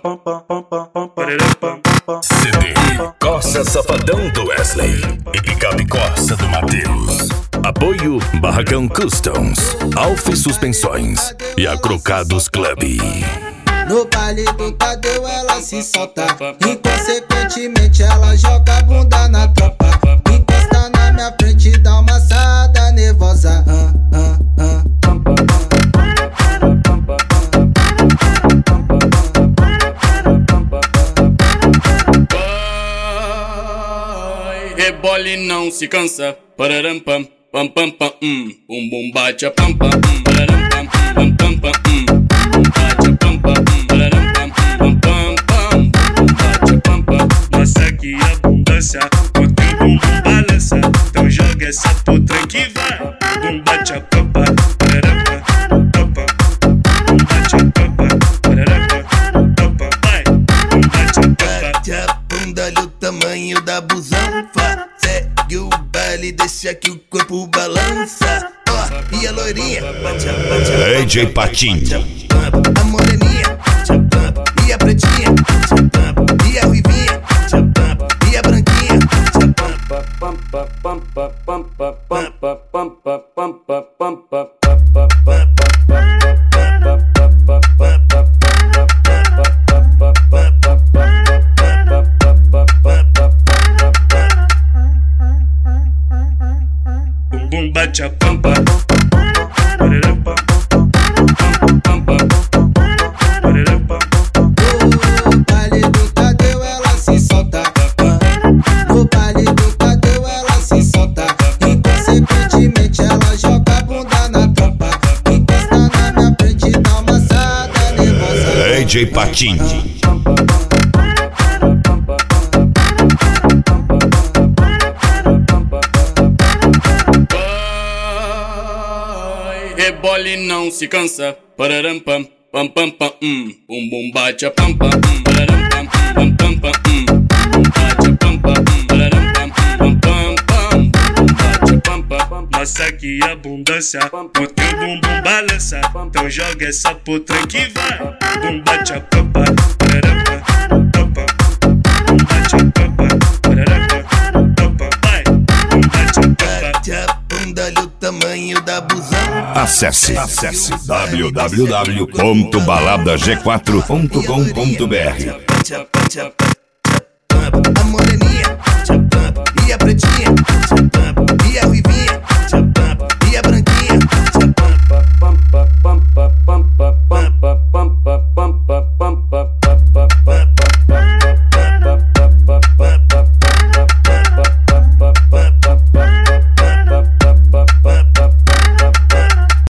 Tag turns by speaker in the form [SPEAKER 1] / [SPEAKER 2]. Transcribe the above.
[SPEAKER 1] CD Costa Safadão do Wesley e Picape Costa do Matheus. Apoio Barracão Customs, Alf Suspensões e Acrocados Club.
[SPEAKER 2] No baile do Tadeu ela se solta, inconsequentemente ela joga a bunda na tropa. Encosta na minha frente e dá uma assada nervosa.
[SPEAKER 3] Rebole não se cansa, pararam pam pam pam pam bum bum bate a pam pam pararam pam pam pam pam bum bate a pam pam pararam pam pam pam pam bum bate a pam pam. Nossa que abundância, o teu bumbum balança, então joga essa potranca que vai. Bum bate a pam pam pararam pam pam bum bate a pam pam pararam pam pam vai. Bum bate a pam pam.
[SPEAKER 4] Bate a bunda, olha o tamanho da busão. Segue o baile, deixa que o corpo balança. Ó, e a loirinha, bate a
[SPEAKER 1] DJ Patinho.
[SPEAKER 4] A moreninha, e a pretinha, e a ruivinha, e a branquinha.
[SPEAKER 3] Bum bate a pampa,
[SPEAKER 2] No baile do Tadeu ela se solta, no baile do Tadeu ela se solta, inconsequentemente ela joga a bunda na tropa. Encosta na minha frente e dá uma assada nervosa.
[SPEAKER 1] DJ Patinho.
[SPEAKER 3] Rebole não se cansa, pararam pam pam pam pam bum bum bate a pam pam pararam pam pam pam pam bum bate a pam pam pararam pam pam pam pam bum bate a pam pam. Nossa que abundância, o teu bumbum balança, então joga essa potranca que vai. Bum bate a pam pam pararam pam pam bum bate a pam pam pararam pam pam vai. Bum bate a pam pam.
[SPEAKER 4] Bate a bunda, olha o tamanho da busão.
[SPEAKER 1] Acesse www.baladag4.com.br.
[SPEAKER 4] A moreninha, e a pretinha.